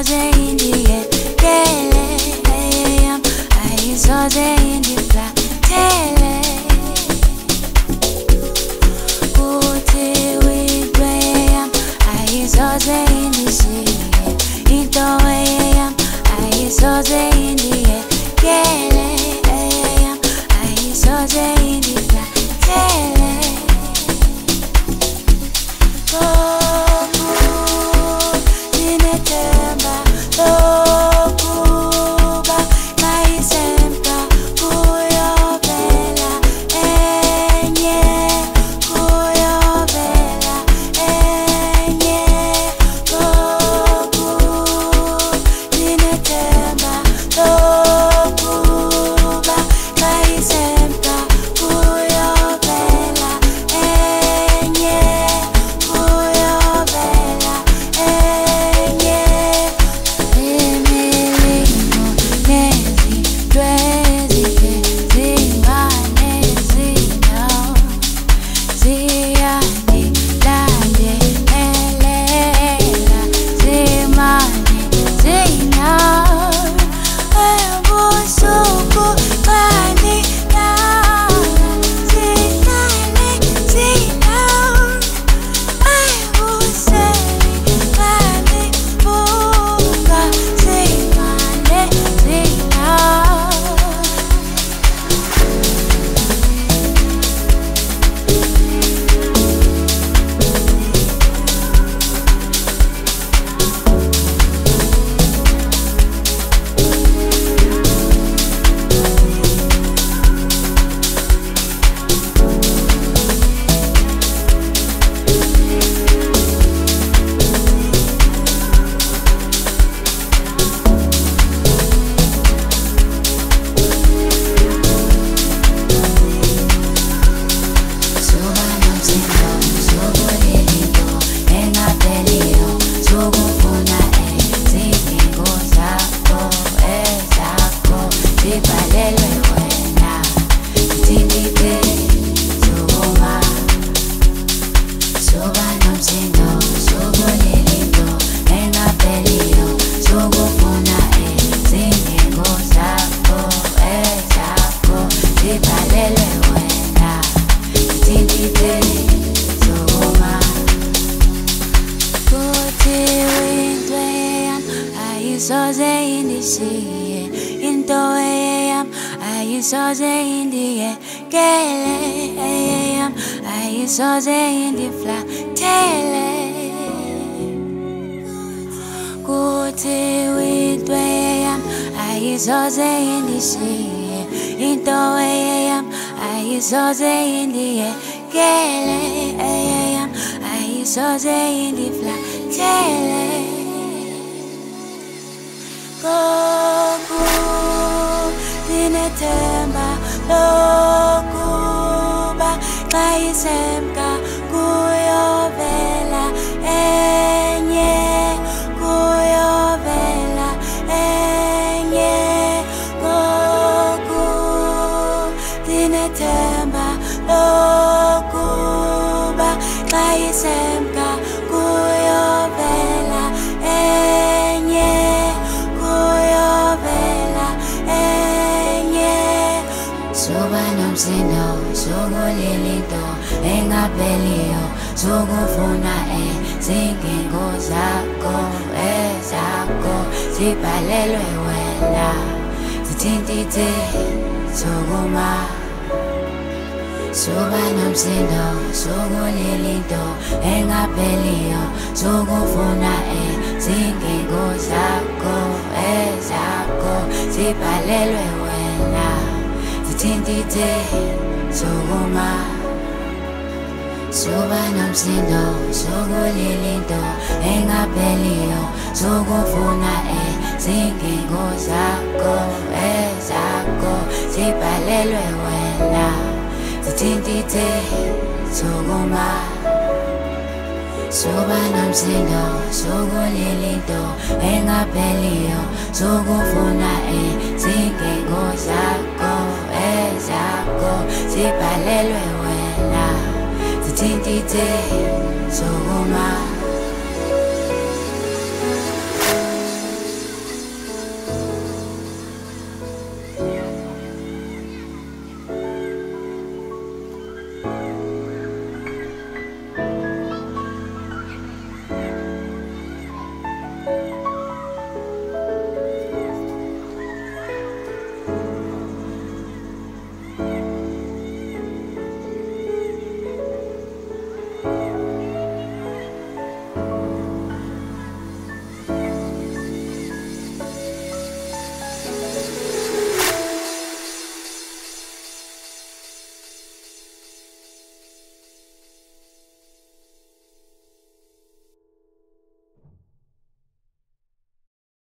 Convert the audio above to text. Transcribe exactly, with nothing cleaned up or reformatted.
ayisoze indiyekele yam, ayisoze indiflathele. Kuthi widwe yam, ayisoze indishiye, into yam, ayisoze indiyekele yam, ayisoze indiflathele. Ayisoze indishiye, into yam, ayisoze indiyekele yam, ayisoze indiflathele. Kuthi widwe yam, ayisoze indishiye, into yam, ayisoze indiyekele yam, ayisoze indiflathele. Koku dinethemba lokuba xa isemka kuyovela enye, kuyovela enye. Koku dinethemba lokuba xa isemka kuyovela enye, soba nomsindo, sokulilinto engapheliyo, sokufuna ezinkingo zakho ezakho zibhalelwe wena, zithintithe sokuma. Soba nomsindo, sokulilinto engapheliyo, sokufuna ezinkingo zakho ezakho zibhalelwe wena, zithintithe sokuma. Soba nomsindo, sokulilinto engapheliyo, sokufuna ezinkingo zakho ezakho zibhalelwe wena, zithintithe sokuma. Soba nomsindo, sokulilinto engapheliyo, sokufuna ezinkingo zakho ezakho zibhalelwe wena, zithintithe sokuma.